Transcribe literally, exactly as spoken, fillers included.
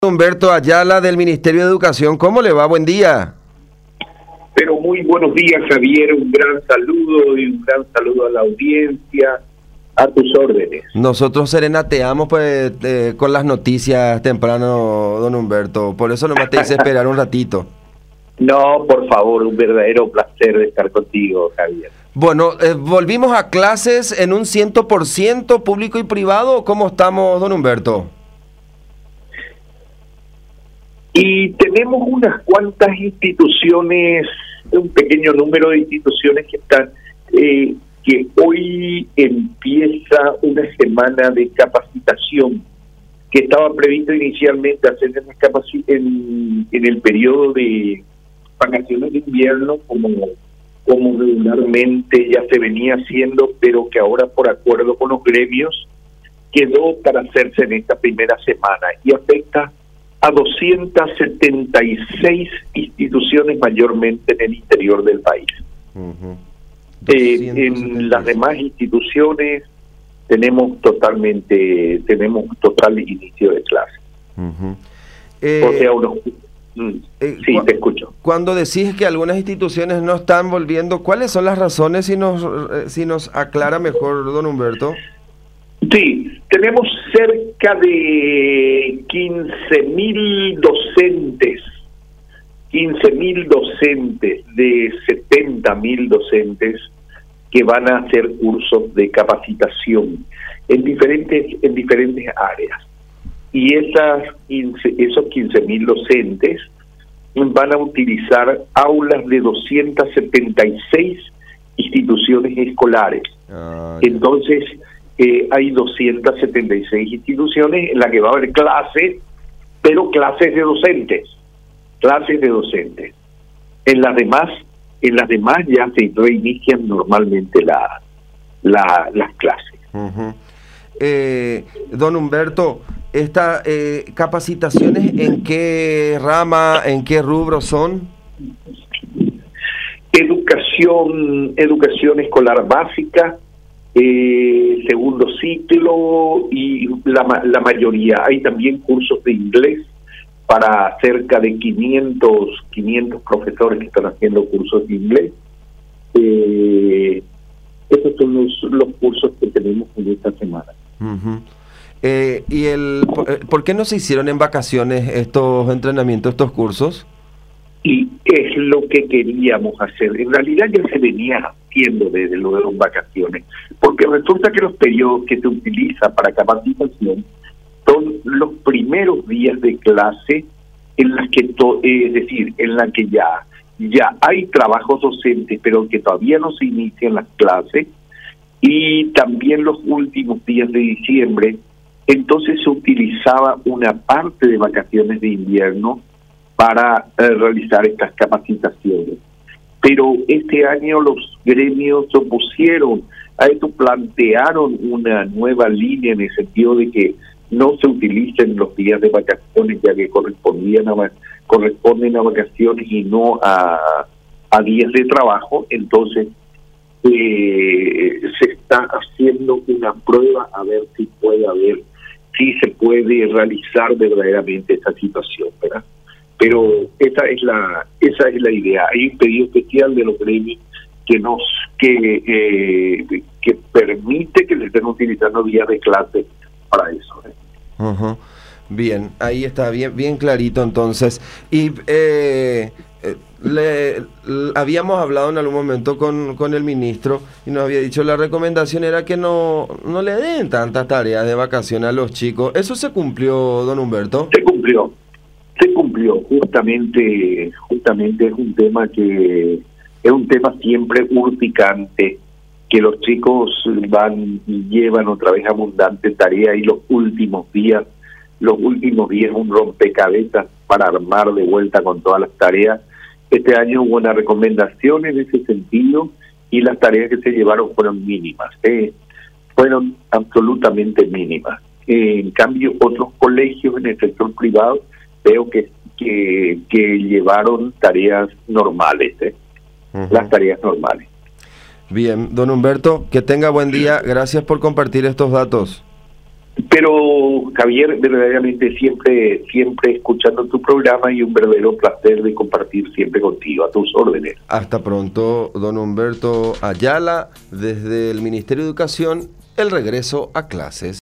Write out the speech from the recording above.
Humberto Ayala del Ministerio de Educación, ¿cómo le va? Buen día. Pero muy buenos días, Javier, un gran saludo y un gran saludo a la audiencia, a tus órdenes. Nosotros serenateamos pues eh, con las noticias temprano, don Humberto, por eso nomás te hice esperar un ratito. No, por favor, un verdadero placer de estar contigo, Javier. Bueno, eh, volvimos a clases en un cien por ciento público y privado, ¿cómo estamos, don Humberto? Y tenemos unas cuantas instituciones, un pequeño número de instituciones que están, eh, que hoy empieza una semana de capacitación que estaba previsto inicialmente hacer en, en, en el periodo de vacaciones de invierno, como, como regularmente ya se venía haciendo, pero que ahora por acuerdo con los gremios quedó para hacerse en esta primera semana y afecta a doscientas setenta y seis instituciones mayormente en el interior del país. Uh-huh. eh, en las demás instituciones tenemos totalmente, tenemos total inicio de clase. Uh-huh. eh, o sea, unos, mm, eh, sí, te escucho. Cuando decís que algunas instituciones no están volviendo, ¿cuáles son las razones? Si nos, eh, si nos aclara mejor, don Humberto. Sí, tenemos cerca de quince mil docentes, quince mil docentes de setenta mil docentes que van a hacer cursos de capacitación en diferentes en diferentes áreas. Y esas quince, esos quince mil docentes van a utilizar aulas de doscientas setenta y seis instituciones escolares. Ah, Entonces, Eh, hay doscientas setenta y seis instituciones en las que va a haber clases, pero clases de docentes, clases de docentes. En las demás, en las demás ya se reinician normalmente la, la, las clases. Uh-huh. eh, don Humberto, ¿estas eh, capacitaciones en qué rama, en qué rubro son? Educación, educación escolar básica, Eh, segundo ciclo y la, la mayoría. Hay también cursos de inglés para cerca de quinientos, quinientos profesores que están haciendo cursos de inglés. Eh, esos son los, los cursos que tenemos en esta semana. Uh-huh. eh, ¿Y el por qué no se hicieron en vacaciones estos entrenamientos, estos cursos? Y es lo que queríamos hacer. En realidad ya se venía haciendo desde luego de las vacaciones, porque resulta que los periodos que se utilizan para capacitación son los primeros días de clase en las que, to, eh, es decir, en la que ya, ya hay trabajos docentes, pero que todavía no se inician las clases, y también los últimos días de diciembre. Entonces se utilizaba una parte de vacaciones de invierno para eh, realizar estas capacitaciones. Pero este año los gremios se opusieron a esto, plantearon una nueva línea en el sentido de que no se utilicen los días de vacaciones, ya que correspondían a, corresponden a vacaciones y no a, a días de trabajo. Entonces eh, se está haciendo una prueba a ver si puede haber, si se puede realizar verdaderamente esa situación, ¿verdad? Pero esa es la esa es la idea. Hay un pedido especial de los gremios que nos que eh, que permite que le estén utilizando días de clase para eso. ¿eh? Uh-huh. Bien, ahí está bien bien clarito entonces. Y eh, le, le habíamos hablado en algún momento con, con el ministro y nos había dicho la recomendación era que no no le den tantas tareas de vacaciones a los chicos. ¿Eso se cumplió, don Humberto? Se cumplió. Se cumplió, justamente, justamente es un tema que es un tema siempre urticante, que los chicos van y llevan otra vez abundante tarea y los últimos días, los últimos días un rompecabezas para armar de vuelta con todas las tareas. Este año hubo una recomendación en ese sentido y las tareas que se llevaron fueron mínimas, eh, fueron absolutamente mínimas. Eh, en cambio, otros colegios en el sector privado veo que, que que llevaron tareas normales, ¿eh? Uh-huh. Las tareas normales. Bien, don Humberto, que tenga buen día. Gracias por compartir estos datos. Pero Javier, verdaderamente siempre, siempre escuchando tu programa y un verdadero placer de compartir siempre contigo, a tus órdenes. Hasta pronto, don Humberto Ayala, desde el Ministerio de Educación, el regreso a clases.